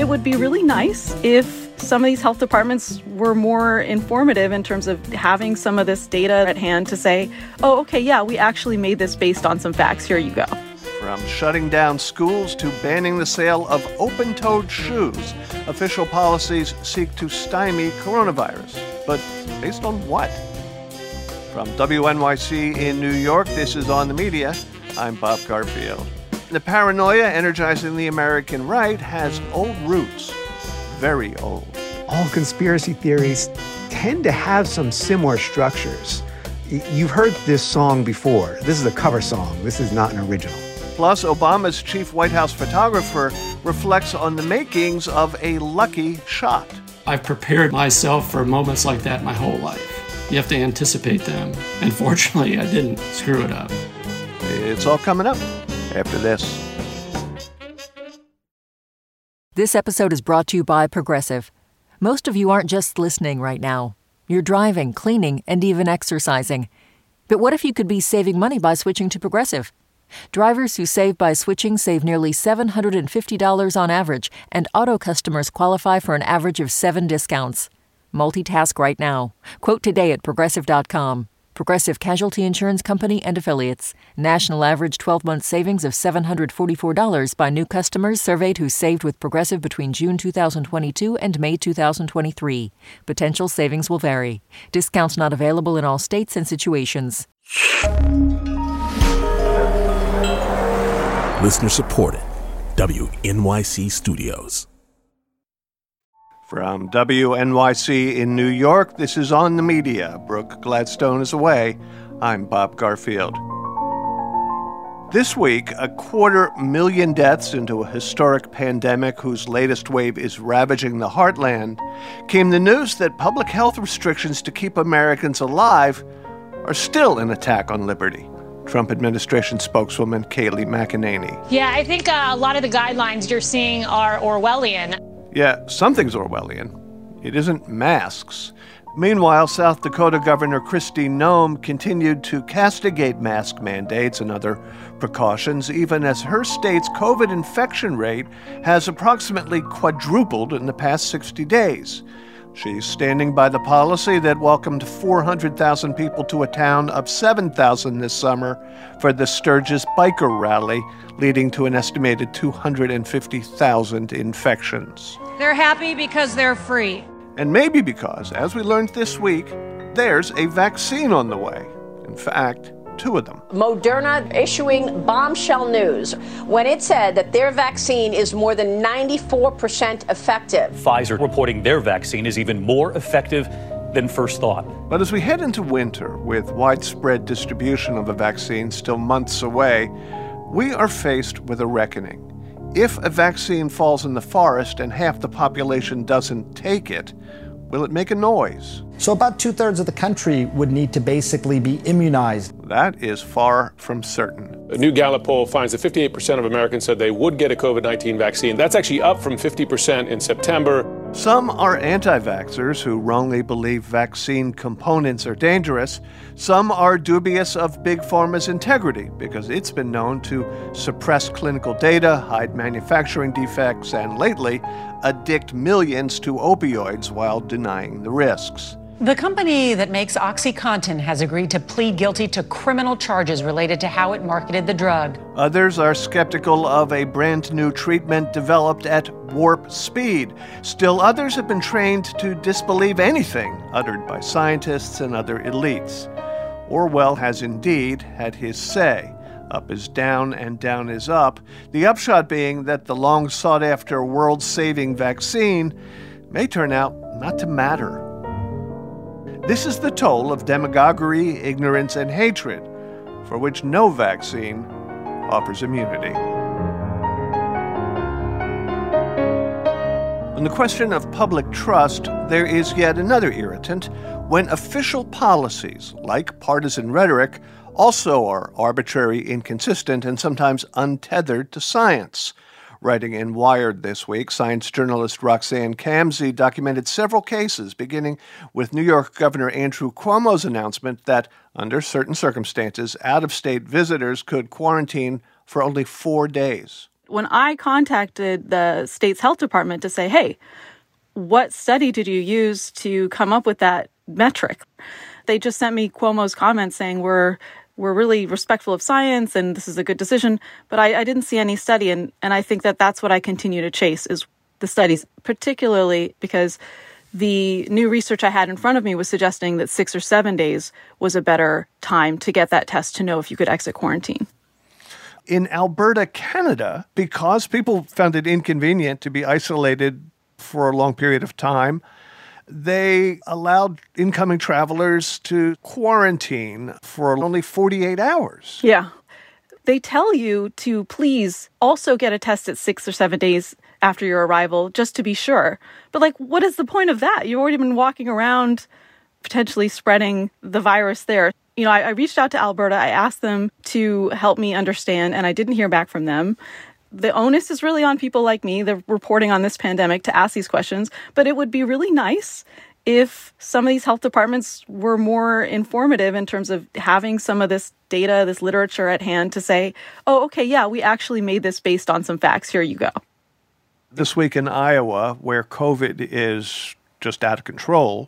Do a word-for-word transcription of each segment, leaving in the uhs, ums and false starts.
it would be really nice if some of these health departments were more informative in terms of having some of this data at hand to say, oh, okay, yeah, we actually made this based on some facts. Here you go. From shutting down schools to banning the sale of open-toed shoes, official policies seek to stymie coronavirus. But based on what? From W N Y C in New York, this is On the Media. I'm Bob Garfield. The paranoia energizing the American right has old roots, very old. All conspiracy theories tend to have some similar structures. You've heard this song before. This is a cover song. This is not an original. Plus, Obama's chief White House photographer reflects on the makings of a lucky shot. I've prepared myself for moments like that my whole life. You have to anticipate them. And fortunately, I didn't screw it up. It's all coming up after this. This episode is brought to you by Progressive. Most of you aren't just listening right now. You're driving, cleaning, and even exercising. But what if you could be saving money by switching to Progressive? Drivers who save by switching save nearly seven hundred fifty dollars on average, and auto customers qualify for an average of seven discounts. Multitask right now. Quote today at Progressive dot com. Progressive Casualty Insurance Company and Affiliates. National average twelve-month savings of seven hundred forty-four dollars by new customers surveyed who saved with Progressive between June two thousand twenty-two and May two thousand twenty-three. Potential savings will vary. Discounts not available in all states and situations. Listener supported. W N Y C Studios. From W N Y C in New York, this is On the Media. Brooke Gladstone is away. I'm Bob Garfield. This week, a quarter million deaths into a historic pandemic whose latest wave is ravaging the heartland, came the news that public health restrictions to keep Americans alive are still an attack on liberty. Trump administration spokeswoman Kayleigh McEnany. Yeah, I think uh, a lot of the guidelines you're seeing are Orwellian. Yeah, something's Orwellian. It isn't masks. Meanwhile, South Dakota Governor Kristi Noem continued to castigate mask mandates and other precautions, even as her state's COVID infection rate has approximately quadrupled in the past sixty days. She's standing by the policy that welcomed four hundred thousand people to a town of seven thousand this summer for the Sturgis Biker Rally, leading to an estimated two hundred fifty thousand infections. They're happy because they're free. And maybe because, as we learned this week, there's a vaccine on the way. In fact, two of them. Moderna issuing bombshell news when it said that their vaccine is more than ninety-four percent effective. Pfizer reporting their vaccine is even more effective than first thought. But as we head into winter, with widespread distribution of a vaccine still months away, we are faced with a reckoning. If a vaccine falls in the forest and half the population doesn't take it, will it make a noise? So about two-thirds of the country would need to basically be immunized. That is far from certain. A new Gallup poll finds that fifty-eight percent of Americans said they would get a COVID nineteen vaccine. That's actually up from fifty percent in September. Some are anti-vaxxers who wrongly believe vaccine components are dangerous. Some are dubious of Big Pharma's integrity because it's been known to suppress clinical data, hide manufacturing defects, and lately, addict millions to opioids while denying the risks. The company that makes OxyContin has agreed to plead guilty to criminal charges related to how it marketed the drug. Others are skeptical of a brand new treatment developed at warp speed. Still others have been trained to disbelieve anything uttered by scientists and other elites. Orwell has indeed had his say. Up is down and down is up. The upshot being that the long sought-after world-saving vaccine may turn out not to matter. This is the toll of demagoguery, ignorance, and hatred, for which no vaccine offers immunity. On the question of public trust, there is yet another irritant when official policies, like partisan rhetoric, also are arbitrary, inconsistent, and sometimes untethered to science. Writing in Wired this week, science journalist Roxanne Kamsey documented several cases, beginning with New York Governor Andrew Cuomo's announcement that, under certain circumstances, out-of-state visitors could quarantine for only four days. When I contacted the state's health department to say, hey, what study did you use to come up with that metric? They just sent me Cuomo's comments saying we're we're really respectful of science and this is a good decision. But I, I didn't see any study. And, and I think that that's what I continue to chase is the studies, particularly because the new research I had in front of me was suggesting that six or seven days was a better time to get that test to know if you could exit quarantine. In Alberta, Canada, because people found it inconvenient to be isolated for a long period of time, they allowed incoming travelers to quarantine for only forty-eight hours. Yeah. They tell you to please also get a test at six or seven days after your arrival, just to be sure. But like, what is the point of that? You've already been walking around potentially spreading the virus there. You know, I, I reached out to Alberta. I asked them to help me understand, and I didn't hear back from them. The onus is really on people like me, the reporting on this pandemic, to ask these questions. But it would be really nice if some of these health departments were more informative in terms of having some of this data, this literature at hand to say, oh, okay, yeah, we actually made this based on some facts. Here you go. This week in Iowa, where COVID is just out of control,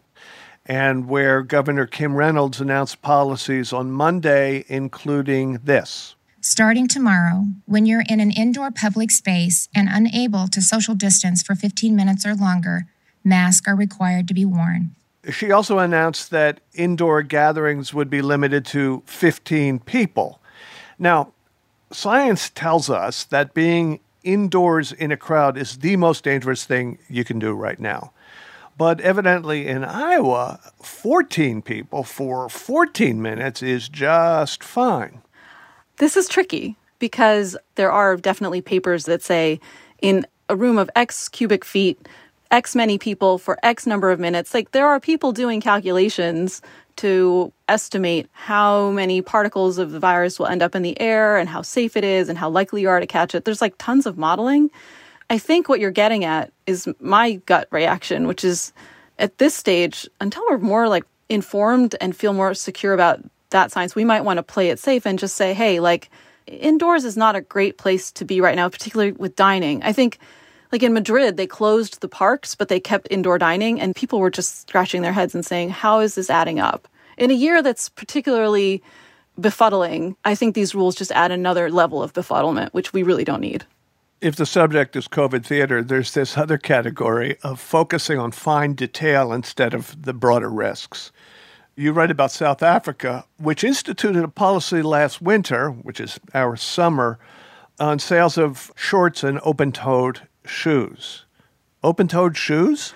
and where Governor Kim Reynolds announced policies on Monday, including this. Starting tomorrow, when you're in an indoor public space and unable to social distance for fifteen minutes or longer, masks are required to be worn. She also announced that indoor gatherings would be limited to fifteen people. Now, science tells us that being indoors in a crowd is the most dangerous thing you can do right now. But evidently in Iowa, fourteen people for fourteen minutes is just fine. This is tricky because there are definitely papers that say in a room of X cubic feet, X many people for X number of minutes. Like there are people doing calculations to estimate how many particles of the virus will end up in the air and how safe it is and how likely you are to catch it. There's like tons of modeling. I think what you're getting at is my gut reaction, which is at this stage, until we're more like informed and feel more secure about that science, we might want to play it safe and just say, hey, like indoors is not a great place to be right now, particularly with dining. I think like in Madrid, they closed the parks, but they kept indoor dining and people were just scratching their heads and saying, how is this adding up? In a year that's particularly befuddling, I think these rules just add another level of befuddlement, which we really don't need. If the subject is COVID theater, there's this other category of focusing on fine detail instead of the broader risks. You write about South Africa, which instituted a policy last winter, which is our summer, on sales of shorts and open-toed shoes. Open-toed shoes?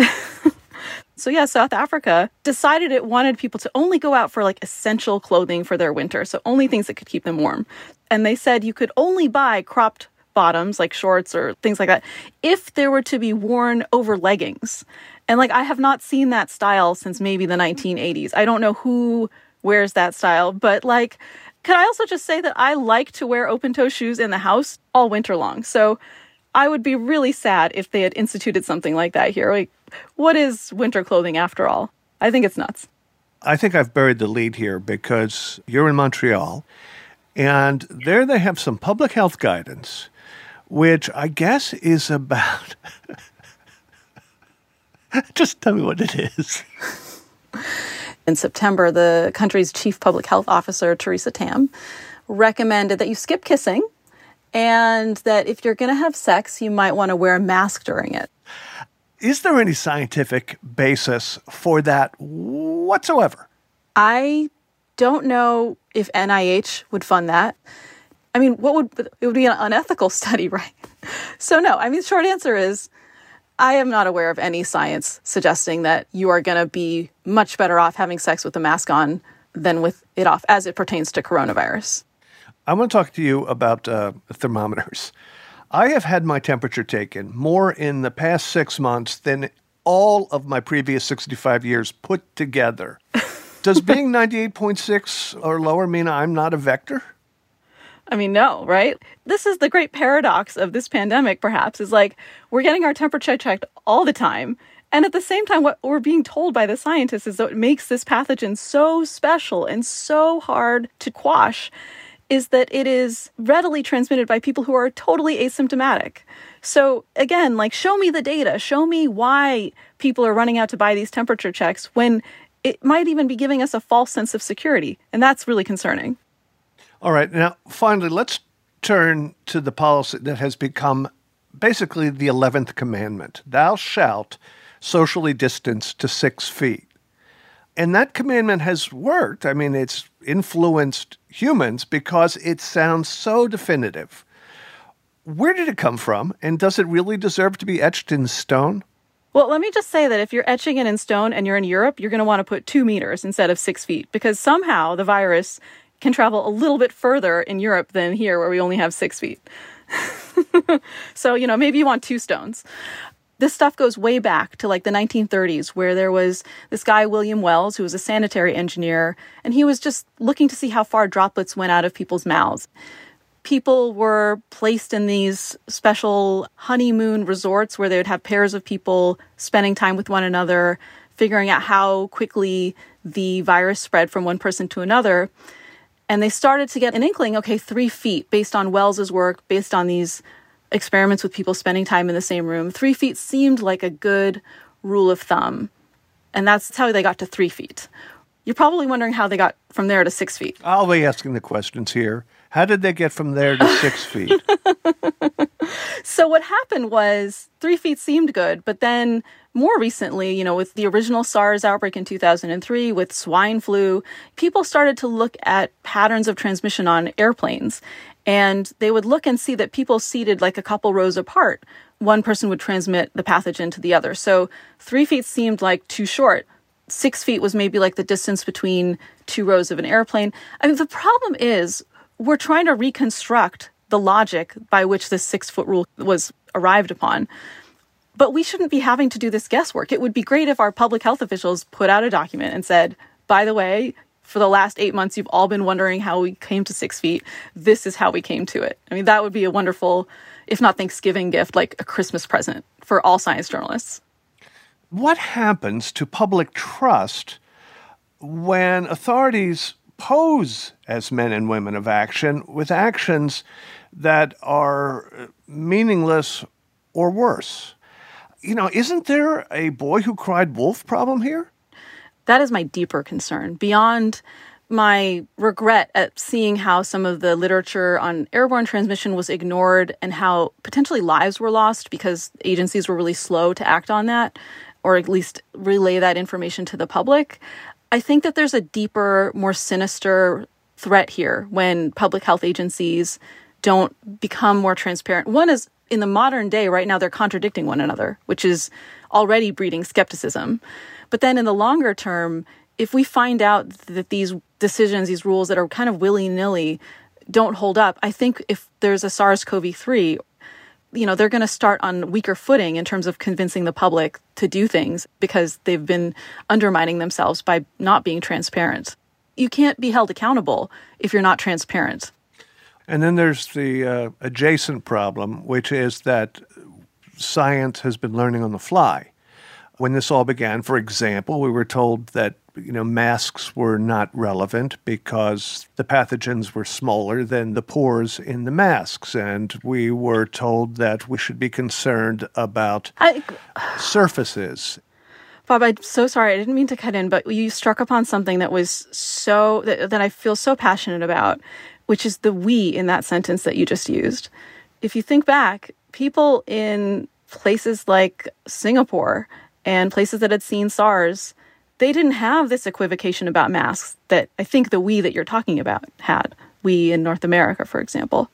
So yeah, South Africa decided it wanted people to only go out for like essential clothing for their winter, so only things that could keep them warm. And they said you could only buy cropped bottoms, like shorts or things like that, if they were to be worn over leggings. And like, I have not seen that style since maybe the nineteen eighties. I don't know who wears that style, but like, can I also just say that I like to wear open-toe shoes in the house all winter long. So I would be really sad if they had instituted something like that here. Like, what is winter clothing after all? I think it's nuts. I think I've buried the lead here because you're in Montreal, and there they have some public health guidance, which I guess is about... Just tell me what it is. In September, the country's chief public health officer, Theresa Tam, recommended that you skip kissing and that if you're going to have sex, you might want to wear a mask during it. Is there any scientific basis for that whatsoever? I don't know if N I H would fund that. I mean, what would it would be an unethical study, right? So no, I mean, the short answer is I am not aware of any science suggesting that you are going to be much better off having sex with a mask on than with it off as it pertains to coronavirus. I want to talk to you about uh, thermometers. I have had my temperature taken more in the past six months than all of my previous sixty-five years put together. Does being ninety-eight point six or lower mean I'm not a vector? I mean, no, right? This is the great paradox of this pandemic, perhaps, is like we're getting our temperature checked all the time. And at the same time, what we're being told by the scientists is that what makes this pathogen so special and so hard to quash is that it is readily transmitted by people who are totally asymptomatic. So again, like, show me the data, show me why people are running out to buy these temperature checks when it might even be giving us a false sense of security. And that's really concerning. All right. Now, finally, let's turn to the policy that has become basically the eleventh commandment. Thou shalt socially distance to six feet. And that commandment has worked. I mean, it's influenced humans because it sounds so definitive. Where did it come from? And does it really deserve to be etched in stone? Well, let me just say that if you're etching it in stone and you're in Europe, you're going to want to put two meters instead of six feet because somehow the virus can travel a little bit further in Europe than here where we only have six feet. So, you know, maybe you want two stones. This stuff goes way back to like the nineteen thirties where there was this guy, William Wells, who was a sanitary engineer, and he was just looking to see how far droplets went out of people's mouths. People were placed in these special honeymoon resorts where they would have pairs of people spending time with one another, figuring out how quickly the virus spread from one person to another. And they started to get an inkling, okay, three feet, based on Wells's work, based on these experiments with people spending time in the same room. Three feet seemed like a good rule of thumb. And that's how they got to three feet. You're probably wondering how they got from there to six feet. I'll be asking the questions here. How did they get from there to six feet? So what happened was three feet seemed good, but then more recently, you know, with the original SARS outbreak in two thousand three, with swine flu, people started to look at patterns of transmission on airplanes. And they would look and see that people seated like a couple rows apart, one person would transmit the pathogen to the other. So three feet seemed like too short. Six feet was maybe like the distance between two rows of an airplane. I mean, the problem is we're trying to reconstruct the logic by which this six-foot rule was arrived upon. But we shouldn't be having to do this guesswork. It would be great if our public health officials put out a document and said, by the way, for the last eight months, you've all been wondering how we came to six feet. This is how we came to it. I mean, that would be a wonderful, if not Thanksgiving gift, like a Christmas present for all science journalists. What happens to public trust when authorities pose as men and women of action with actions that are meaningless or worse? You know, isn't there a boy who cried wolf problem here? That is my deeper concern. Beyond my regret at seeing how some of the literature on airborne transmission was ignored and how potentially lives were lost because agencies were really slow to act on that, or at least relay that information to the public, I think that there's a deeper, more sinister threat here when public health agencies don't become more transparent. One is, in the modern day, right now, they're contradicting one another, which is already breeding skepticism. But then in the longer term, if we find out that these decisions, these rules that are kind of willy-nilly don't hold up, I think if there's a SARS-C o V three, you know, they're going to start on weaker footing in terms of convincing the public to do things because they've been undermining themselves by not being transparent. You can't be held accountable if you're not transparent. And then there's the uh, adjacent problem, which is that science has been learning on the fly. When this all began, for example, we were told that, you know, masks were not relevant because the pathogens were smaller than the pores in the masks. And we were told that we should be concerned about I, surfaces. Bob, I'm so sorry. I didn't mean to cut in, but you struck upon something that was so, that, that I feel so passionate about, which is the we in that sentence that you just used. If you think back, people in places like Singapore and places that had seen SARS, they didn't have this equivocation about masks that I think the we that you're talking about had. We in North America, for example.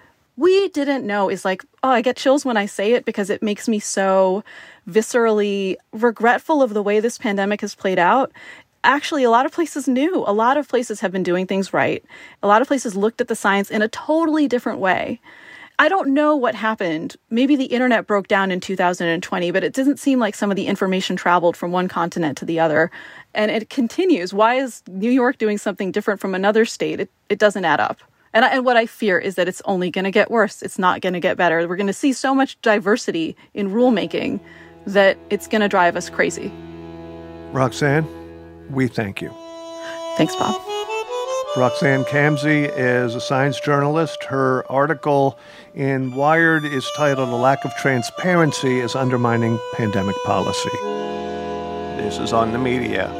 We didn't know is like, oh, I get chills when I say it because it makes me so viscerally regretful of the way this pandemic has played out. Actually, a lot of places knew. A lot of places have been doing things right. A lot of places looked at the science in a totally different way. I don't know what happened. Maybe the internet broke down in two thousand twenty, but it doesn't seem like some of the information traveled from one continent to the other. And it continues. Why is New York doing something different from another state? It, it doesn't add up. And, I, and what I fear is that it's only going to get worse. It's not going to get better. We're going to see so much diversity in rulemaking that it's going to drive us crazy. Roxanne, we thank you. Thanks, Bob. Roxanne Kamsey is a science journalist. Her article in Wired is titled "A Lack of Transparency is Undermining Pandemic Policy." This is On the Media.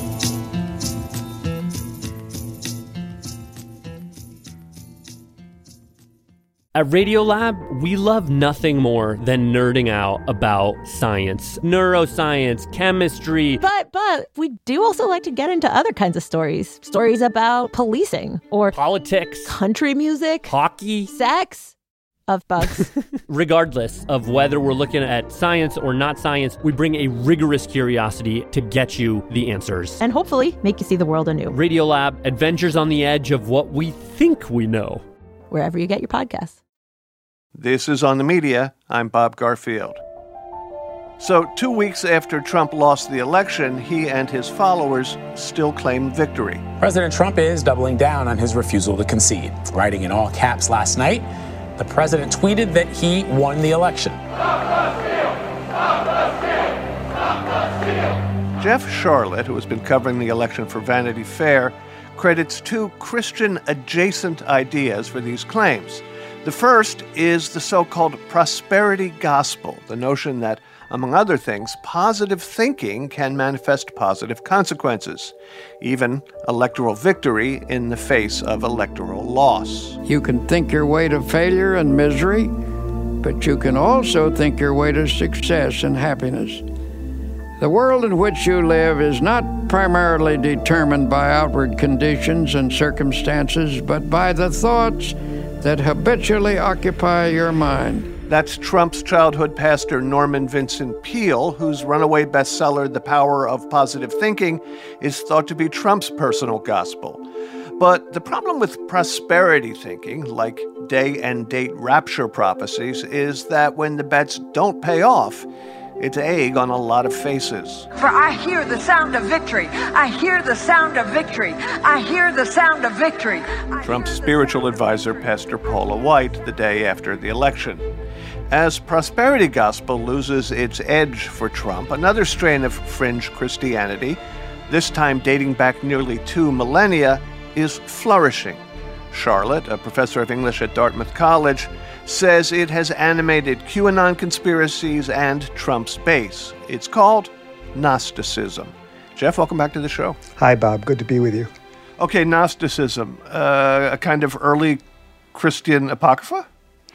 At Radiolab, we love nothing more than nerding out about science, neuroscience, chemistry. But, but, we do also like to get into other kinds of stories. Stories about policing or politics, country music, hockey, sex, of bugs. Regardless of whether we're looking at science or not science, we bring a rigorous curiosity to get you the answers. And hopefully make you see the world anew. Radiolab, adventures on the edge of what we think we know. Wherever you get your podcasts. This is On the Media. I'm Bob Garfield. So, two weeks after Trump lost the election, he and his followers still claim victory. President Trump is doubling down on his refusal to concede. Writing in all caps last night, the president tweeted that he won the election. Jeff Sharlet, who has been covering the election for Vanity Fair, credits two Christian-adjacent ideas for these claims. The first is the so-called prosperity gospel, the notion that, among other things, positive thinking can manifest positive consequences, even electoral victory in the face of electoral loss. You can think your way to failure and misery, but you can also think your way to success and happiness. The world in which you live is not primarily determined by outward conditions and circumstances, but by the thoughts that habitually occupy your mind. That's Trump's childhood pastor Norman Vincent Peale, whose runaway bestseller, The Power of Positive Thinking, is thought to be Trump's personal gospel. But the problem with prosperity thinking, like day and date rapture prophecies, is that when the bets don't pay off, it's egg on a lot of faces. For I hear the sound of victory. I hear the sound of victory. I hear the sound of victory. Trump's spiritual advisor, Pastor Paula White, the day after the election. As prosperity gospel loses its edge for Trump, another strain of fringe Christianity, this time dating back nearly two millennia, is flourishing. Sharlet, a professor of English at Dartmouth College, says it has animated QAnon conspiracies and Trump's base. It's called Gnosticism. Jeff, welcome back to the show. Hi, Bob. Good to be with you. Okay, Gnosticism, uh, a kind of early Christian apocrypha?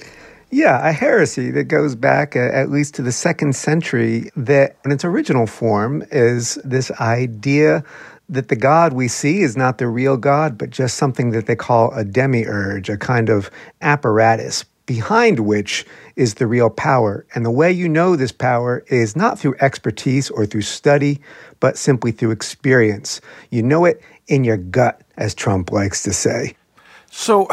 Yeah, a heresy that goes back uh, at least to the second century that in its original form is this idea that the God we see is not the real God, but just something that they call a demiurge, a kind of apparatus behind which is the real power. And the way you know this power is not through expertise or through study, but simply through experience. You know it in your gut, as Trump likes to say. So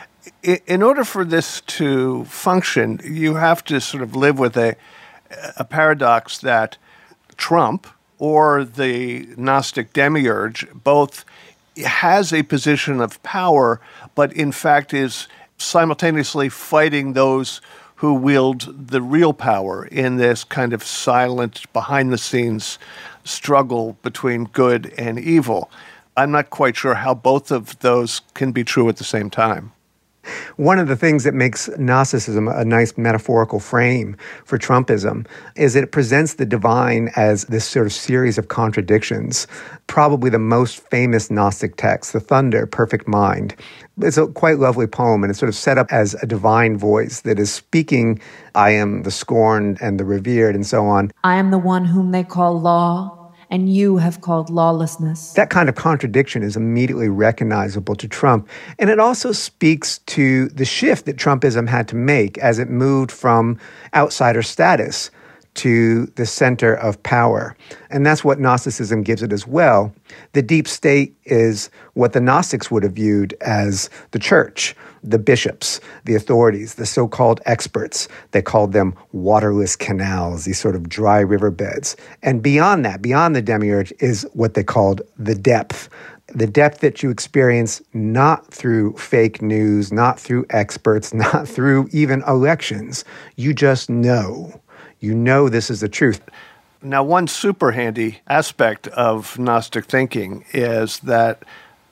in order for this to function, you have to sort of live with a, a paradox that Trump or the Gnostic demiurge both has a position of power, but in fact is simultaneously fighting those who wield the real power in this kind of silent, behind-the-scenes struggle between good and evil. I'm not quite sure how both of those can be true at the same time. One of the things that makes Gnosticism a nice metaphorical frame for Trumpism is that it presents the divine as this sort of series of contradictions. Probably the most famous Gnostic text, The Thunder, Perfect Mind. It's a quite lovely poem, and it's sort of set up as a divine voice that is speaking, I am the scorned and the revered, and so on. I am the one whom they call law, and you have called lawlessness. That kind of contradiction is immediately recognizable to Trump. And it also speaks to the shift that Trumpism had to make as it moved from outsider status to the center of power. And that's what Gnosticism gives it as well. The deep state is what the Gnostics would have viewed as the church, the bishops, the authorities, the so-called experts. They called them waterless canals, these sort of dry riverbeds. And beyond that, beyond the demiurge, is what they called the depth. The depth that you experience not through fake news, not through experts, not through even elections. You just know. You know this is the truth. Now, one super handy aspect of Gnostic thinking is that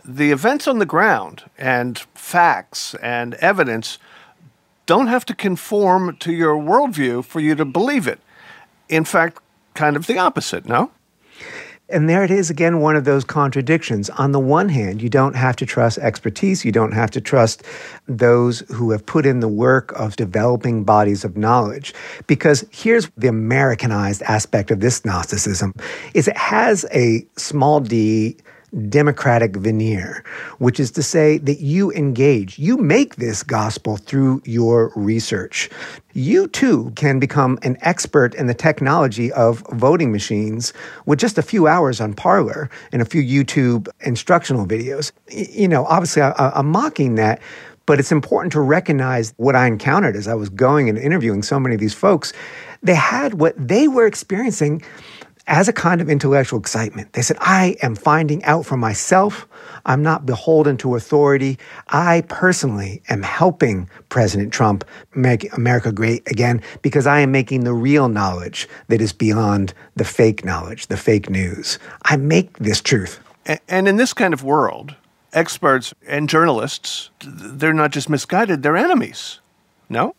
the events on the ground and facts and evidence don't have to conform to your worldview for you to believe it. In fact, kind of the opposite, no? And there it is again, one of those contradictions. On the one hand, you don't have to trust expertise. You don't have to trust those who have put in the work of developing bodies of knowledge. Because here's the Americanized aspect of this Gnosticism, is it has a small d democratic veneer, which is to say that you engage, you make this gospel through your research. You too can become an expert in the technology of voting machines with just a few hours on Parler and a few YouTube instructional videos. You know, obviously I, I'm mocking that, but it's important to recognize what I encountered as I was going and interviewing so many of these folks. They had what they were experiencing as a kind of intellectual excitement. They said, I am finding out for myself. I'm not beholden to authority. I personally am helping President Trump make America great again because I am making the real knowledge that is beyond the fake knowledge, the fake news. I make this truth. And in this kind of world, experts and journalists, they're not just misguided, they're enemies. No?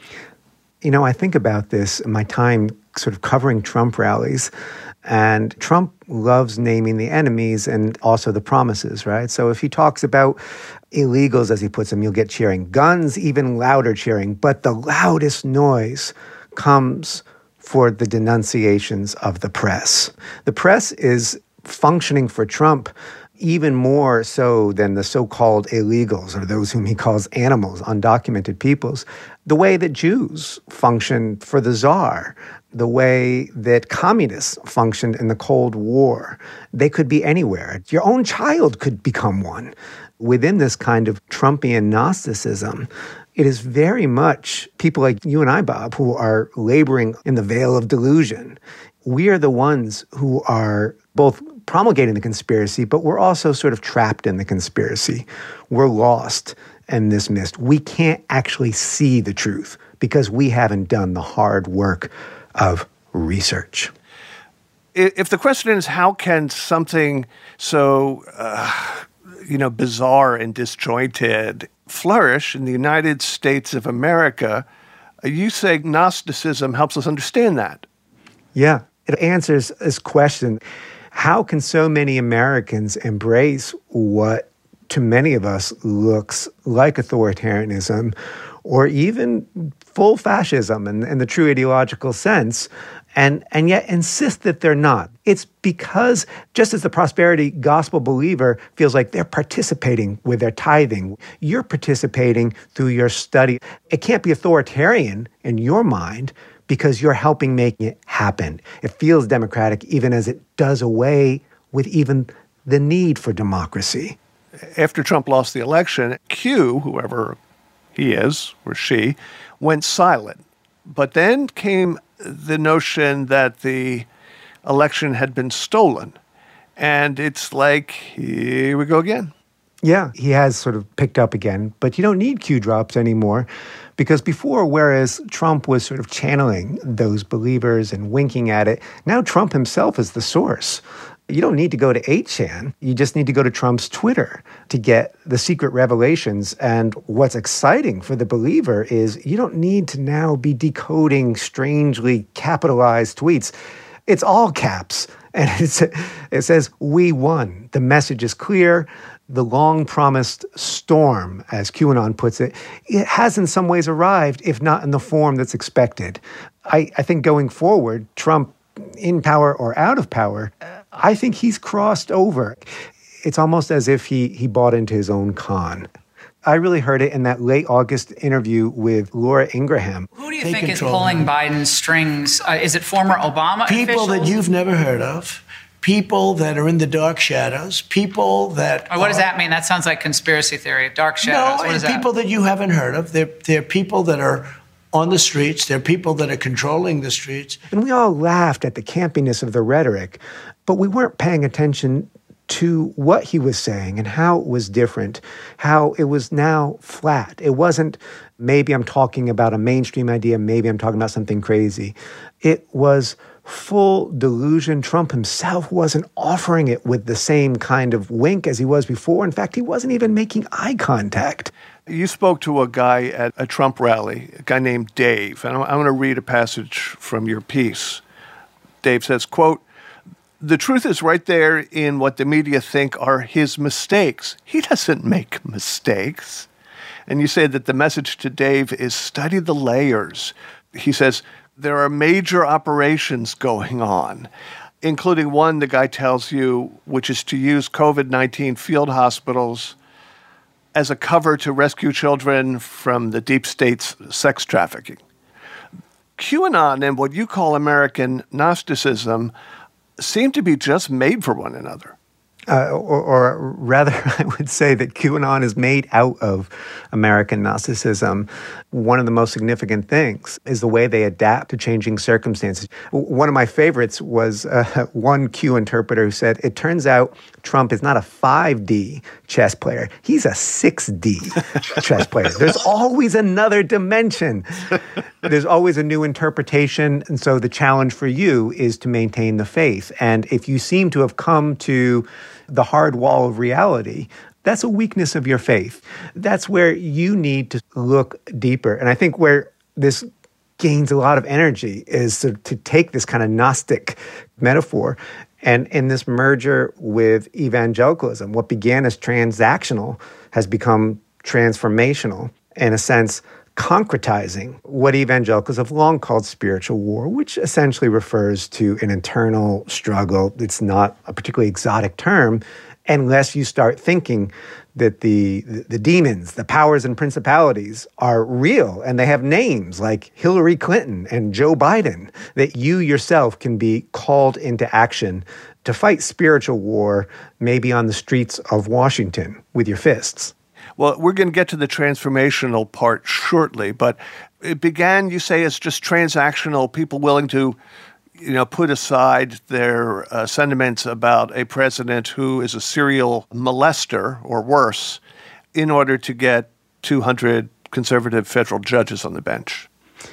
You know, I think about this in my time sort of covering Trump rallies, and Trump loves naming the enemies and also the promises, right? So if he talks about illegals, as he puts them, you'll get cheering. Guns, even louder cheering. But the loudest noise comes for the denunciations of the press. The press is functioning for Trump even more so than the so-called illegals, or those whom he calls animals, undocumented peoples, the way that Jews function for the Tsar, the way that communists functioned in the Cold War. They could be anywhere. Your own child could become one. Within this kind of Trumpian Gnosticism, it is very much people like you and I, Bob, who are laboring in the veil of delusion. We are the ones who are both promulgating the conspiracy, but we're also sort of trapped in the conspiracy. We're lost in this mist. We can't actually see the truth because we haven't done the hard work of research. If the question is how can something so, uh, you know, bizarre and disjointed flourish in the United States of America, you say Gnosticism helps us understand that. Yeah, it answers this question. How can so many Americans embrace what to many of us looks like authoritarianism or even full fascism in, in the true ideological sense, and, and yet insist that they're not? It's because just as the prosperity gospel believer feels like they're participating with their tithing, you're participating through your study. It can't be authoritarian in your mind because you're helping make it happen. It feels democratic even as it does away with even the need for democracy. After Trump lost the election, Q, whoever he is or she, went silent. But then came the notion that the election had been stolen. And it's like, here we go again. Yeah, he has sort of picked up again, but you don't need Q drops anymore because before, whereas Trump was sort of channeling those believers and winking at it, now Trump himself is the source. You don't need to go to eight chan. You just need to go to Trump's Twitter to get the secret revelations. And what's exciting for the believer is you don't need to now be decoding strangely capitalized tweets. It's all caps. And it's, it says, we won. The message is clear. The long-promised storm, as QAnon puts it, it has in some ways arrived, if not in the form that's expected. I, I think going forward, Trump, in power or out of power, I think he's crossed over. It's almost as if he, he bought into his own con. I really heard it in that late August interview with Laura Ingraham. Who do you think is pulling Biden's strings? Uh, is it former Obama People officials? that you've never heard of. People that are in the dark shadows, people that... Or what are, does that mean? That sounds like conspiracy theory, dark shadows. No, what is people that? that you haven't heard of. They're, they're people that are on the streets. They're people that are controlling the streets. And we all laughed at the campiness of the rhetoric, but we weren't paying attention to what he was saying and how it was different, how it was now flat. It wasn't, maybe I'm talking about a mainstream idea, maybe I'm talking about something crazy. It was full delusion. Trump himself wasn't offering it with the same kind of wink as he was before. In fact, he wasn't even making eye contact. You spoke to a guy at a Trump rally, a guy named Dave, and I'm going to read a passage from your piece. Dave says, quote, "The truth is right there in what the media think are his mistakes. He doesn't make mistakes." And you say that the message to Dave is study the layers. He says, there are major operations going on, including one the guy tells you, which is to use COVID nineteen field hospitals as a cover to rescue children from the deep state's sex trafficking. QAnon and what you call American Gnosticism seem to be just made for one another. Uh, or, or rather, I would say that QAnon is made out of American Gnosticism. One of the most significant things is the way they adapt to changing circumstances. One of my favorites was uh, one Q interpreter who said, it turns out Trump is not a five D chess player. He's a six D chess player. There's always another dimension. There's always a new interpretation. And so the challenge for you is to maintain the faith. And if you seem to have come to the hard wall of reality, that's a weakness of your faith. That's where you need to look deeper. And I think where this gains a lot of energy is to, to take this kind of Gnostic metaphor and in this merger with evangelicalism. What began as transactional has become transformational, in a sense, concretizing what evangelicals have long called spiritual war, which essentially refers to an internal struggle. It's not a particularly exotic term unless you start thinking that the, the, the demons, the powers and principalities are real and they have names like Hillary Clinton and Joe Biden, that you yourself can be called into action to fight spiritual war, maybe on the streets of Washington with your fists. Well, we're going to get to the transformational part shortly, but it began, you say, as just transactional, people willing to, you know, put aside their uh, sentiments about a president who is a serial molester or worse in order to get two hundred conservative federal judges on the bench.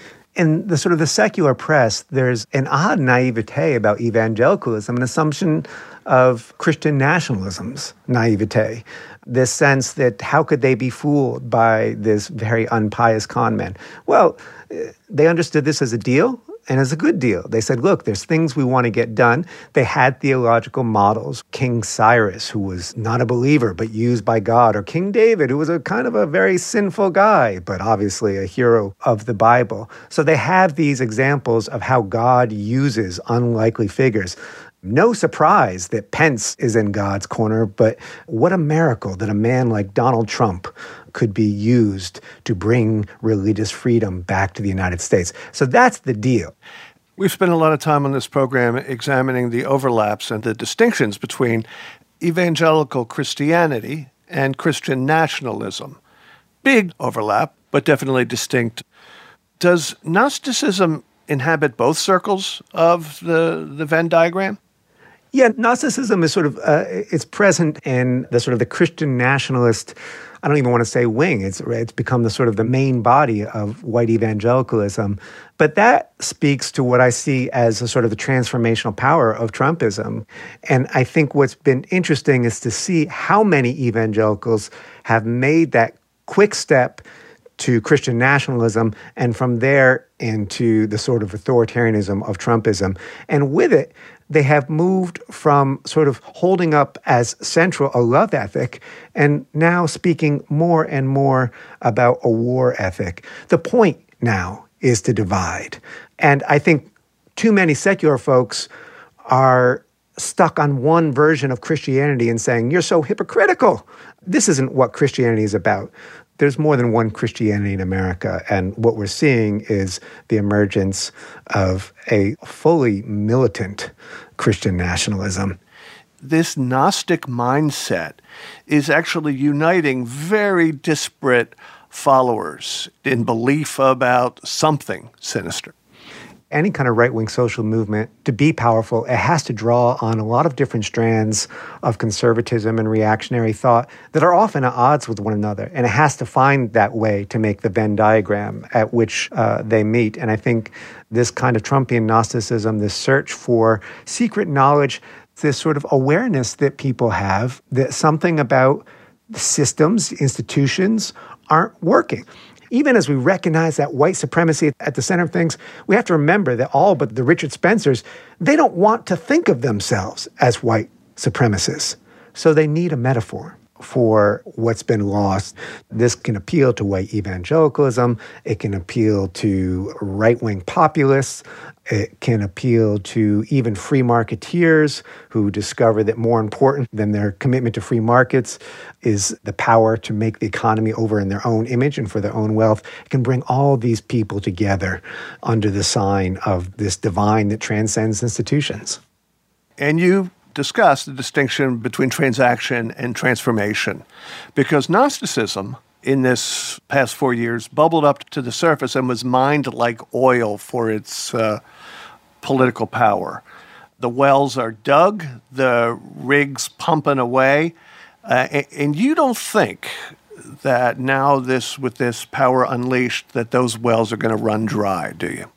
In the sort of the secular press, there's an odd naivete about evangelicalism, an assumption of Christian nationalism's naivete. This sense that how could they be fooled by this very unpious con man? Well, they understood this as a deal and as a good deal. They said, look, there's things we want to get done. They had theological models. King Cyrus, who was not a believer but used by God, or King David, who was a kind of a very sinful guy, but obviously a hero of the Bible. So they have these examples of how God uses unlikely figures. No surprise that Pence is in God's corner, but what a miracle that a man like Donald Trump could be used to bring religious freedom back to the United States. So that's the deal. We've spent a lot of time on this program examining the overlaps and the distinctions between evangelical Christianity and Christian nationalism. Big overlap, but definitely distinct. Does Gnosticism inhabit both circles of the, the Venn diagram? Yeah, Gnosticism is sort of, uh, it's present in the sort of the Christian nationalist, I don't even want to say wing. It's it's become the sort of the main body of white evangelicalism. But that speaks to what I see as a sort of the transformational power of Trumpism. And I think what's been interesting is to see how many evangelicals have made that quick step to Christian nationalism, and from there into the sort of authoritarianism of Trumpism. And with it, they have moved from sort of holding up as central a love ethic and now speaking more and more about a war ethic. The point now is to divide. And I think too many secular folks are stuck on one version of Christianity and saying, you're so hypocritical. This isn't what Christianity is about. There's more than one Christianity in America, and what we're seeing is the emergence of a fully militant Christian nationalism. This Gnostic mindset is actually uniting very disparate followers in belief about something sinister. Any kind of right-wing social movement, to be powerful, it has to draw on a lot of different strands of conservatism and reactionary thought that are often at odds with one another. And it has to find that way to make the Venn diagram at which uh, they meet. And I think this kind of Trumpian Gnosticism, this search for secret knowledge, this sort of awareness that people have that something about the systems, institutions aren't working. Even as we recognize that white supremacy at the center of things, we have to remember that all but the Richard Spencers, they don't want to think of themselves as white supremacists. So they need a metaphor for what's been lost. This can appeal to white evangelicalism. It can appeal to right-wing populists. It can appeal to even free marketeers who discover that more important than their commitment to free markets is the power to make the economy over in their own image and for their own wealth. It can bring all these people together under the sign of this divine that transcends institutions. And you discuss the distinction between transaction and transformation, because Gnosticism in this past four years bubbled up to the surface and was mined like oil for its uh, political power. The wells are dug, the rigs pumping away, uh, and, and you don't think that now this with this power unleashed that those wells are going to run dry, do you?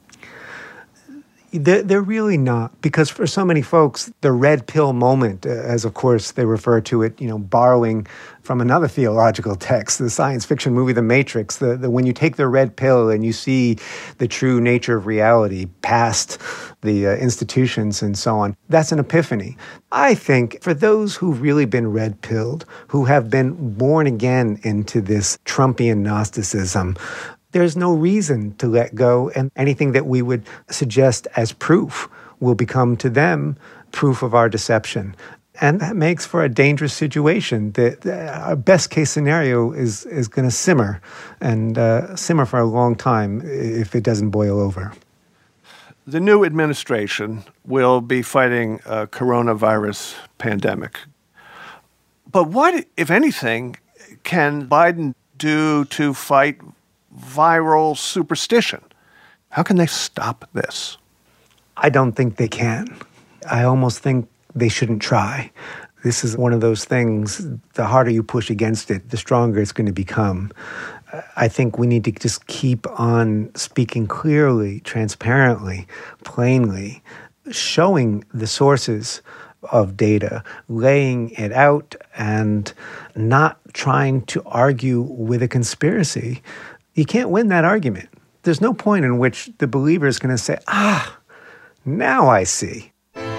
They're, they're really not, because for so many folks, the red pill moment, uh, as of course they refer to it, you know, borrowing from another theological text, the science fiction movie The Matrix, the, the when you take the red pill and you see the true nature of reality past the uh, institutions and so on, that's an epiphany. I think for those who've really been red-pilled, who have been born again into this Trumpian Gnosticism, there's no reason to let go, and anything that we would suggest as proof will become to them proof of our deception. And that makes for a dangerous situation. The, our best case scenario is, is going to simmer, and uh, simmer for a long time if it doesn't boil over. The new administration will be fighting a coronavirus pandemic. But what, if anything, can Biden do to fight viral superstition? How can they stop this? I don't think they can. I almost think they shouldn't try. This is one of those things, the harder you push against it, the stronger it's going to become. I think we need to just keep on speaking clearly, transparently, plainly, showing the sources of data, laying it out, and not trying to argue with a conspiracy. You can't win that argument. There's no point in which the believer is going to say, ah, now I see.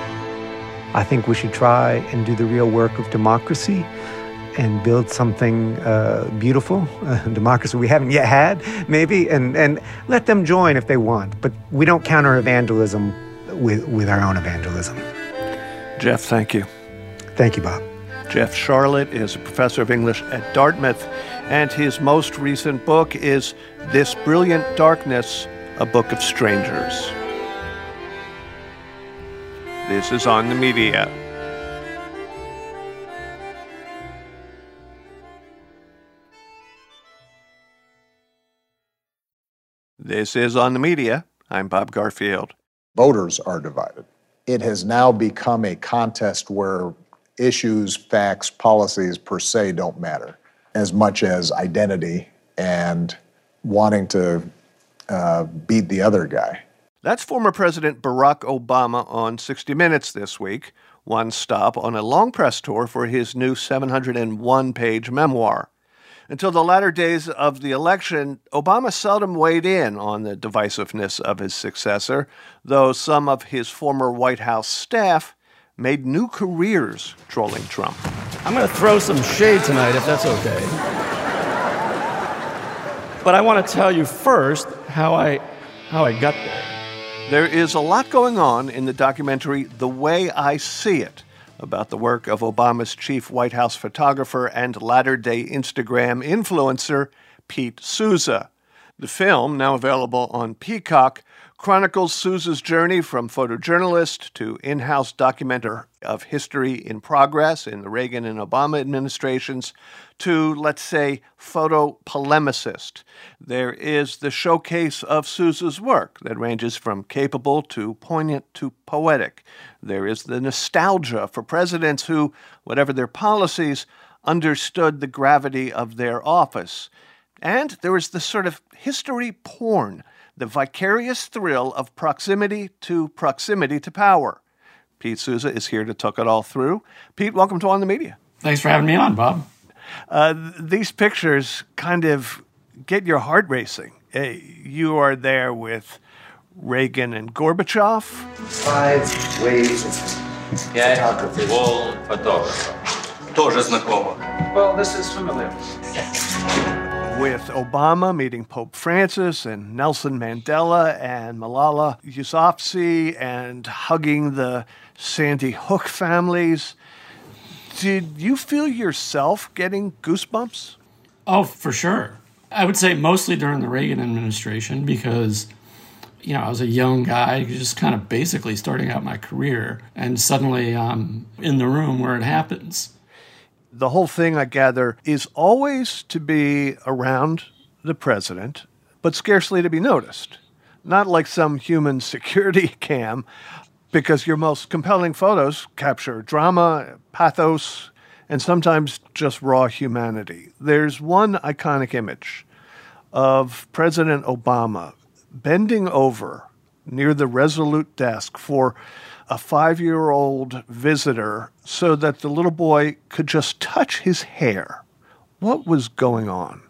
I think we should try and do the real work of democracy and build something uh, beautiful, uh, democracy we haven't yet had, maybe, and, and let them join if they want. But we don't counter evangelism with, with our own evangelism. Jeff, thank you. Thank you, Bob. Jeff Sharlet is a professor of English at Dartmouth, and his most recent book is This Brilliant Darkness, A Book of Strangers. This is On the Media. This is On the Media. I'm Bob Garfield. Voters are divided. It has now become a contest where issues, facts, policies per se don't matter as much as identity and wanting to uh, beat the other guy. That's former President Barack Obama on sixty minutes this week, one stop on a long press tour for his new seven hundred one page memoir. Until the latter days of the election, Obama seldom weighed in on the divisiveness of his successor, though some of his former White House staff made new careers trolling Trump. I'm going to throw some shade tonight, if that's okay. But I want to tell you first how I how I got there. There is a lot going on in the documentary The Way I See It, about the work of Obama's chief White House photographer and latter-day Instagram influencer, Pete Souza. The film, now available on Peacock, chronicles Sousa's journey from photojournalist to in-house documenter of history in progress in the Reagan and Obama administrations to, let's say, photo polemicist. There is the showcase of Sousa's work that ranges from capable to poignant to poetic. There is the nostalgia for presidents who, whatever their policies, understood the gravity of their office. And there is the sort of history porn, the vicarious thrill of proximity to proximity to power. Pete Sousa is here to talk it all through. Pete, welcome to On the Media. Thanks for having me on, Bob. Uh, th- these pictures kind of get your heart racing. Uh, you are there with Reagan and Gorbachev. Five ways of photography. Wall photographer. Тоже знакомо. Well, this is familiar. With Obama meeting Pope Francis and Nelson Mandela and Malala Yousafzai and hugging the Sandy Hook families. Did you feel yourself getting goosebumps? Oh, for sure. I would say mostly during the Reagan administration because, you know, I was a young guy just kind of basically starting out my career, and suddenly I'm in the room where it happens. The whole thing, I gather, is always to be around the president, but scarcely to be noticed. Not like some human security cam, because your most compelling photos capture drama, pathos, and sometimes just raw humanity. There's one iconic image of President Obama bending over near the Resolute desk for a five-year-old visitor so that the little boy could just touch his hair. What was going on?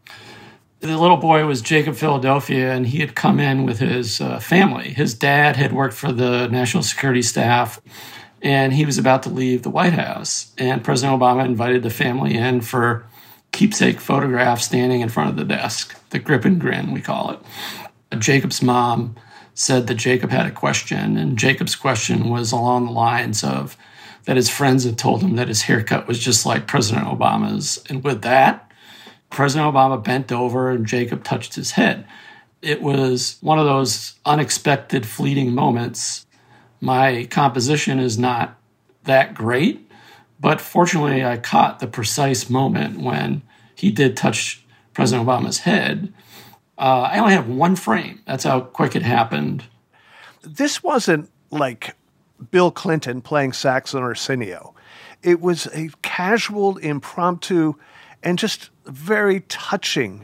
The little boy was Jacob Philadelphia, and he had come in with his uh, family. His dad had worked for the National Security Staff, and he was about to leave the White House. And President Obama invited the family in for keepsake photographs standing in front of the desk, the grip and grin, we call it. Jacob's mom said that Jacob had a question, and Jacob's question was along the lines of that his friends had told him that his haircut was just like President Obama's. And with that, President Obama bent over and Jacob touched his head. It was one of those unexpected, fleeting moments. My composition is not that great, but fortunately I caught the precise moment when he did touch President Obama's head. Uh, I only have one frame. That's how quick it happened. This wasn't like Bill Clinton playing sax on Arsenio. It was a casual, impromptu, and just very touching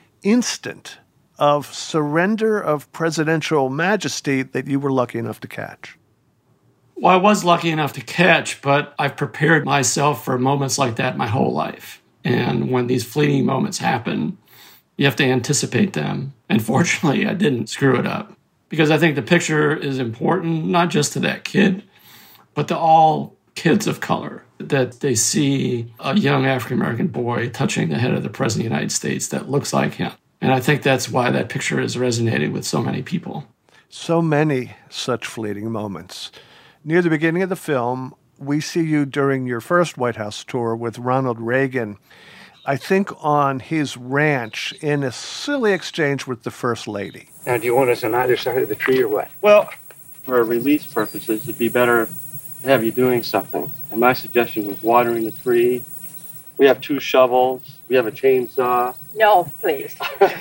instant of surrender of presidential majesty that you were lucky enough to catch. Well, I was lucky enough to catch, but I've prepared myself for moments like that my whole life. And when these fleeting moments happen, you have to anticipate them. And fortunately, I didn't screw it up. Because I think the picture is important, not just to that kid, but to all kids of color, that they see a young African-American boy touching the head of the President of the United States that looks like him. And I think that's why that picture has resonated with so many people. So many such fleeting moments. Near the beginning of the film, we see you during your first White House tour with Ronald Reagan, I think on his ranch in a silly exchange with the First Lady. Now, do you want us on either side of the tree or what? Well, for release purposes, it'd be better to have you doing something. And my suggestion was watering the tree. We have two shovels. We have a chainsaw. No, please.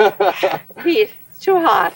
Pete, it's too hot.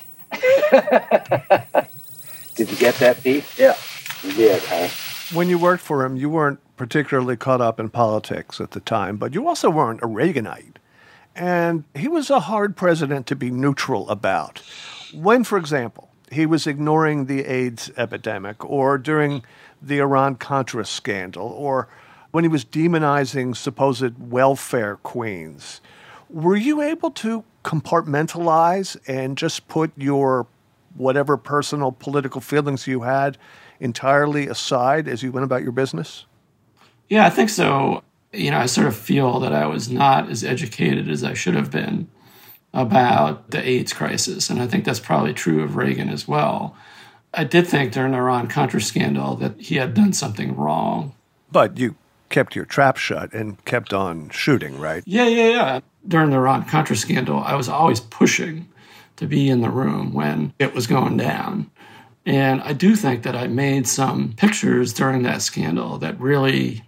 Did you get that, Pete? Yeah. You did, huh? When you worked for him, you weren't particularly caught up in politics at the time, but you also weren't a Reaganite. And he was a hard president to be neutral about. When, for example, he was ignoring the AIDS epidemic, or during the Iran-Contra scandal, or when he was demonizing supposed welfare queens, were you able to compartmentalize and just put your whatever personal political feelings you had entirely aside as you went about your business? Yeah, I think so. You know, I sort of feel that I was not as educated as I should have been about the AIDS crisis, and I think that's probably true of Reagan as well. I did think during the Iran-Contra scandal that he had done something wrong. But you kept your trap shut and kept on shooting, right? Yeah, yeah, yeah. During the Iran-Contra scandal, I was always pushing to be in the room when it was going down. And I do think that I made some pictures during that scandal that really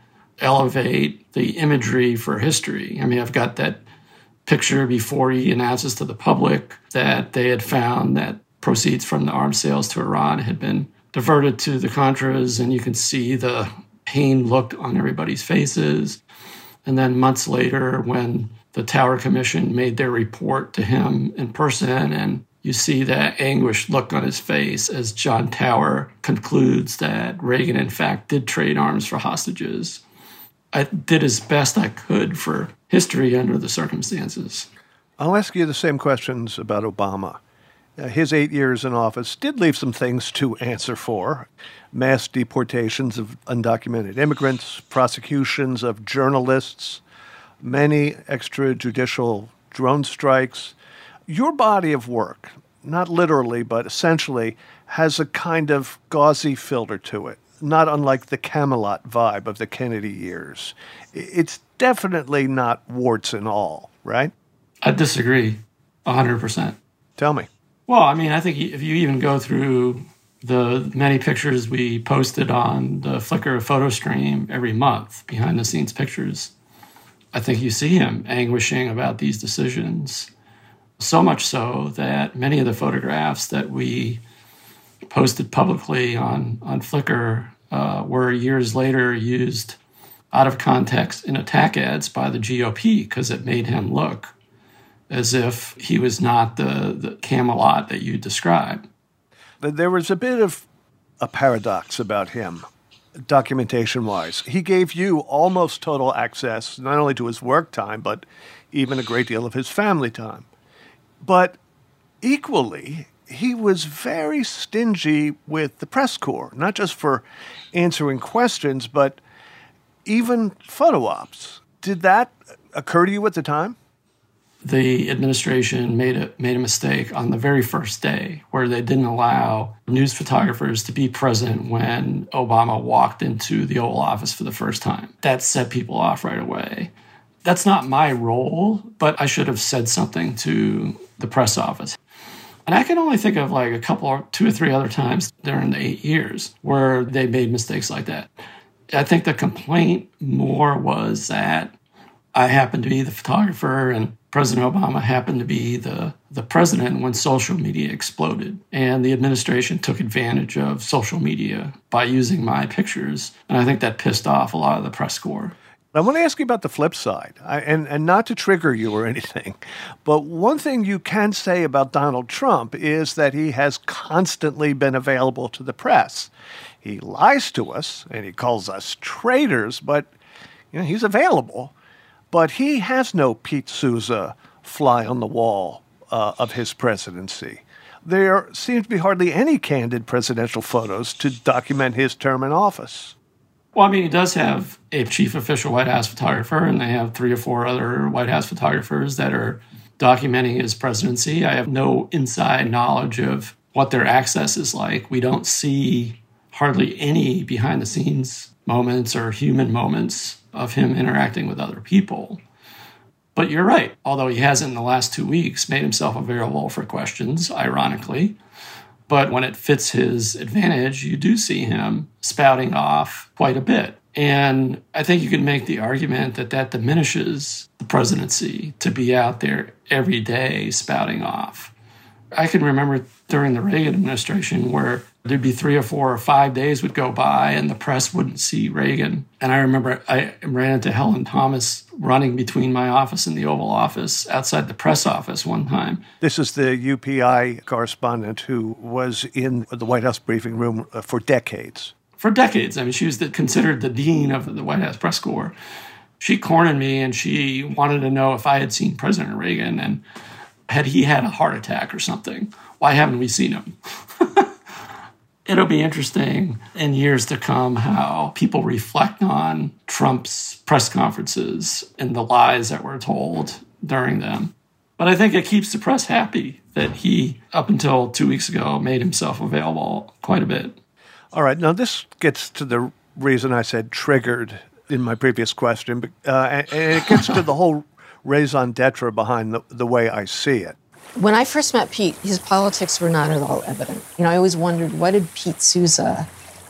elevate the imagery for history. I mean, I've got that picture before he announces to the public that they had found that proceeds from the arms sales to Iran had been diverted to the Contras, and you can see the pained look on everybody's faces. And then months later, when the Tower Commission made their report to him in person, and you see that anguished look on his face as John Tower concludes that Reagan, in fact, did trade arms for hostages. I did as best I could for history under the circumstances. I'll ask you the same questions about Obama. Uh, his eight years in office did leave some things to answer for. Mass deportations of undocumented immigrants, prosecutions of journalists, many extrajudicial drone strikes. Your body of work, not literally, but essentially, has a kind of gauzy filter to it, not unlike the Camelot vibe of the Kennedy years. It's definitely not warts and all, right? I disagree one hundred percent. Tell me. Well, I mean, I think if you even go through the many pictures we posted on the Flickr photo stream every month, behind-the-scenes pictures, I think you see him anguishing about these decisions. So much so that many of the photographs that we posted publicly on, on Flickr uh, were years later used out of context in attack ads by the G O P because it made him look as if he was not the, the Camelot that you described. There was a bit of a paradox about him, documentation-wise. He gave you almost total access, not only to his work time, but even a great deal of his family time. But equally, he was very stingy with the press corps, not just for answering questions, but even photo ops. Did that occur to you at the time? The administration made a, made a mistake on the very first day where they didn't allow news photographers to be present when Obama walked into the Oval Office for the first time. That set people off right away. That's not my role, but I should have said something to the press office. And I can only think of like a couple, two or three other times during the eight years where they made mistakes like that. I think the complaint more was that I happened to be the photographer and President Obama happened to be the, the president when social media exploded. And the administration took advantage of social media by using my pictures. And I think that pissed off a lot of the press corps. I want to ask you about the flip side, I, and, and not to trigger you or anything, but one thing you can say about Donald Trump is that he has constantly been available to the press. He lies to us, and he calls us traitors, but you know, he's available. But he has no Pete Souza fly on the wall uh, of his presidency. There seems to be hardly any candid presidential photos to document his term in office. Well, I mean, he does have a chief official White House photographer, and they have three or four other White House photographers that are documenting his presidency. I have no inside knowledge of what their access is like. We don't see hardly any behind-the-scenes moments or human moments of him interacting with other people. But you're right. Although he hasn't in the last two weeks made himself available for questions, ironically. But when it fits his advantage, you do see him spouting off quite a bit. And I think you can make the argument that that diminishes the presidency to be out there every day spouting off. I can remember during the Reagan administration where there'd be three or four or five days would go by and the press wouldn't see Reagan. And I remember I ran into Helen Thomas running between my office and the Oval Office outside the press office one time. This is the U P I correspondent who was in the White House briefing room for decades. For decades. I mean, she was the, considered the dean of the White House press corps. She cornered me and she wanted to know if I had seen President Reagan and had he had a heart attack or something. Why haven't we seen him? It'll be interesting in years to come how people reflect on Trump's press conferences and the lies that were told during them. But I think it keeps the press happy that he, up until two weeks ago, made himself available quite a bit. All right. Now, this gets to the reason I said triggered in my previous question, uh, and it gets to the whole raison d'etre behind the, the way I see it. When I first met Pete, his politics were not at all evident. You know, I always wondered, what did Pete Souza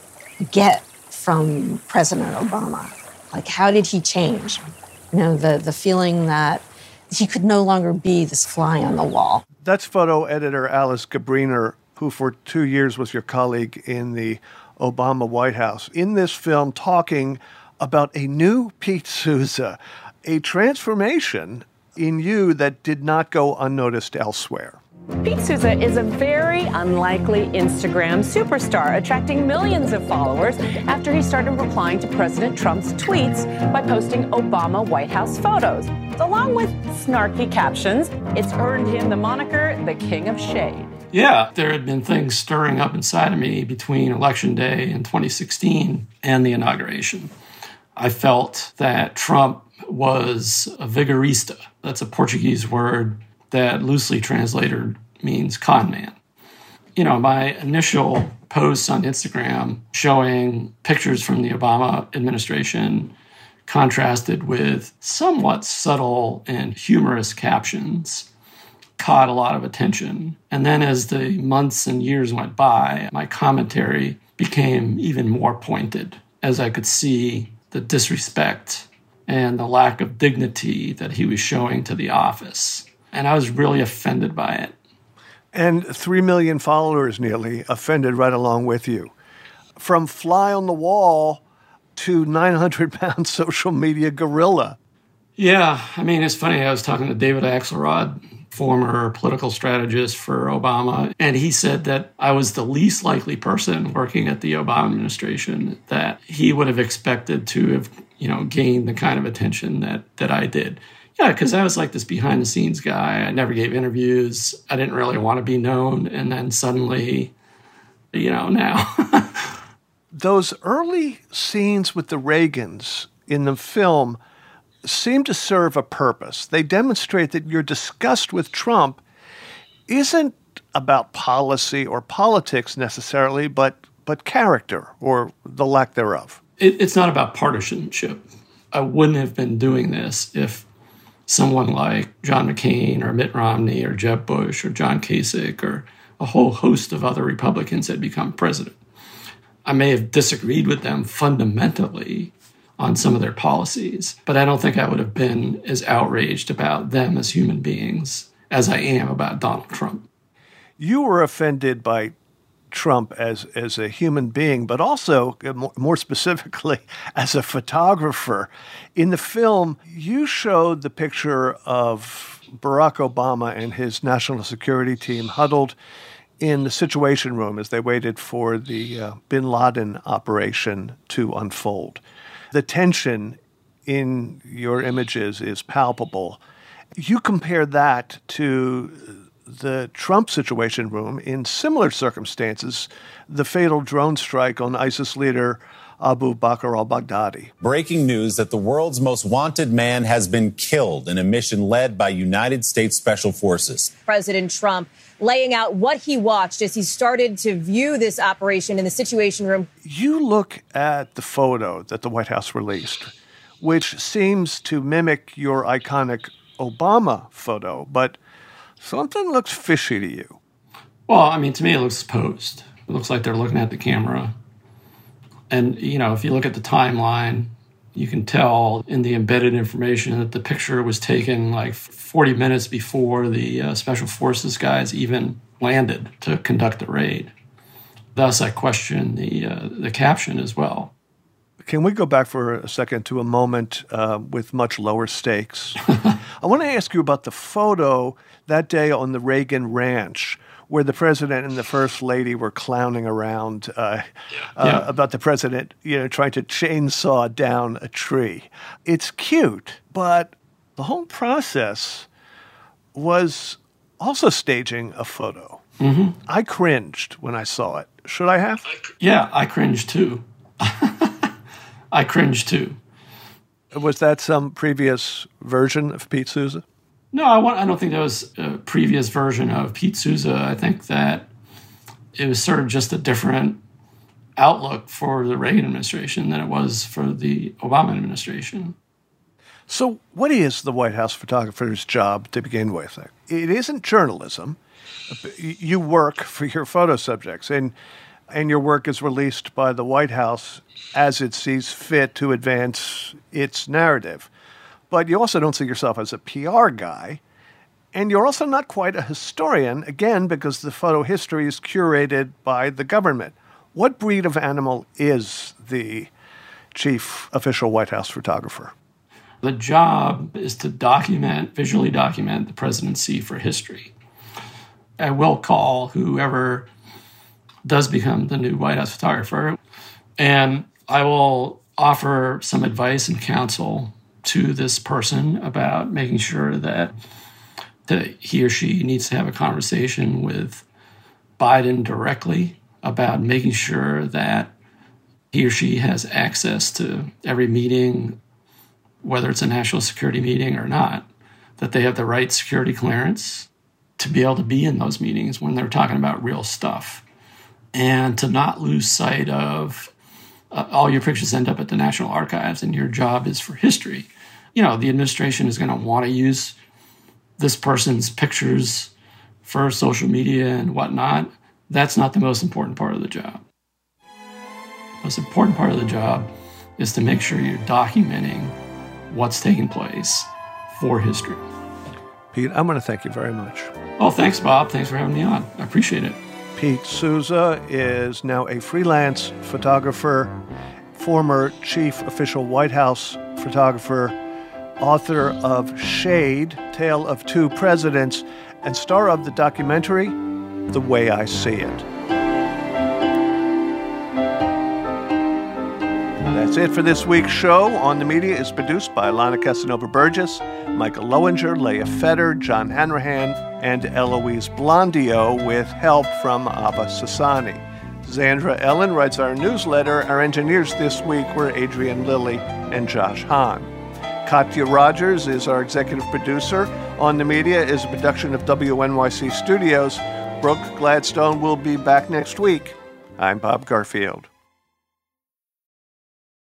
get from President Obama? Like, how did he change? You know, the, the feeling that he could no longer be this fly on the wall. That's photo editor Alice Gabriner, who for two years was your colleague in the Obama White House, in this film talking about a new Pete Souza, a transformation in you that did not go unnoticed elsewhere. Pete Souza is a very unlikely Instagram superstar, attracting millions of followers after he started replying to President Trump's tweets by posting Obama White House photos. Along with snarky captions, it's earned him the moniker, the King of Shade. Yeah, there had been things stirring up inside of me between Election Day in twenty sixteen and the inauguration. I felt that Trump was a vigorista. That's a Portuguese word that loosely translated means con man. You know, my initial posts on Instagram showing pictures from the Obama administration contrasted with somewhat subtle and humorous captions caught a lot of attention. And then as the months and years went by, my commentary became even more pointed as I could see the disrespect and the lack of dignity that he was showing to the office. And I was really offended by it. And three million followers nearly offended right along with you. From fly on the wall to nine hundred pound social media gorilla. Yeah, I mean, it's funny. I was talking to David Axelrod, former political strategist for Obama, and he said that I was the least likely person working at the Obama administration that he would have expected to have, you know, gained the kind of attention that that I did. Yeah, because I was like this behind-the-scenes guy. I never gave interviews. I didn't really want to be known. And then suddenly, you know, now. Those early scenes with the Reagans in the film seem to serve a purpose. They demonstrate that your disgust with Trump isn't about policy or politics necessarily, but but character or the lack thereof. It, it's not about partisanship. I wouldn't have been doing this if someone like John McCain or Mitt Romney or Jeb Bush or John Kasich or a whole host of other Republicans had become president. I may have disagreed with them fundamentally on some of their policies, but I don't think I would have been as outraged about them as human beings as I am about Donald Trump. You were offended by Trump as, as a human being, but also, more specifically, as a photographer. In the film, you showed the picture of Barack Obama and his national security team huddled in the Situation Room as they waited for the uh, bin Laden operation to unfold. The tension in your images is palpable. You compare that to the Trump Situation Room in similar circumstances, the fatal drone strike on ISIS leader Abu Bakr al-Baghdadi. Breaking news that the world's most wanted man has been killed in a mission led by United States Special Forces. President Trump laying out what he watched as he started to view this operation in the Situation Room. You look at the photo that the White House released, which seems to mimic your iconic Obama photo, but something looks fishy to you. Well, I mean, to me, it looks posed. It looks like they're looking at the camera. And, you know, if you look at the timeline, you can tell in the embedded information that the picture was taken like forty minutes before the uh, Special Forces guys even landed to conduct the raid. Thus, I question the uh, the caption as well. Can we go back for a second to a moment uh, with much lower stakes? I want to ask you about the photo that day on the Reagan Ranch, where the president and the first lady were clowning around uh, uh, yeah. about the president, you know, trying to chainsaw down a tree. It's cute, but the whole process was also staging a photo. Mm-hmm. I cringed when I saw it. Should I have? Yeah, I cringed too. I cringed too. Was that some previous version of Pete Souza? No, I, want, I don't think that was a previous version of Pete Souza. I think that it was sort of just a different outlook for the Reagan administration than it was for the Obama administration. So what is the White House photographer's job to begin with? It isn't journalism. You work for your photo subjects, and and your work is released by the White House as it sees fit to advance its narrative. But you also don't see yourself as a P R guy, and you're also not quite a historian, again, because the photo history is curated by the government. What breed of animal is the chief official White House photographer? The job is to document, visually document the presidency for history. I will call whoever does become the new White House photographer, and I will offer some advice and counsel to this person about making sure that, that he or she needs to have a conversation with Biden directly about making sure that he or she has access to every meeting, whether it's a national security meeting or not, that they have the right security clearance to be able to be in those meetings when they're talking about real stuff, and to not lose sight of uh, all your pictures end up at the National Archives and your job is for history. You know, the administration is going to want to use this person's pictures for social media and whatnot. That's not the most important part of the job. The most important part of the job is to make sure you're documenting what's taking place for history. Pete, I'm going to thank you very much. Oh, thanks, Bob. Thanks for having me on. I appreciate it. Pete Souza is now a freelance photographer, former chief official White House photographer, author of Shade, Tale of Two Presidents, and star of the documentary, The Way I See It. That's it for this week's show. On the Media is produced by Alana Casanova-Burgess, Michael Lowinger, Leah Fetter, John Hanrahan, and Eloise Blondio, with help from Abba Sassani. Zandra Ellen writes our newsletter. Our engineers this week were Adrian Lilly and Josh Hahn. Katya Rogers is our executive producer. On the Media is a production of W N Y C Studios. Brooke Gladstone will be back next week. I'm Bob Garfield.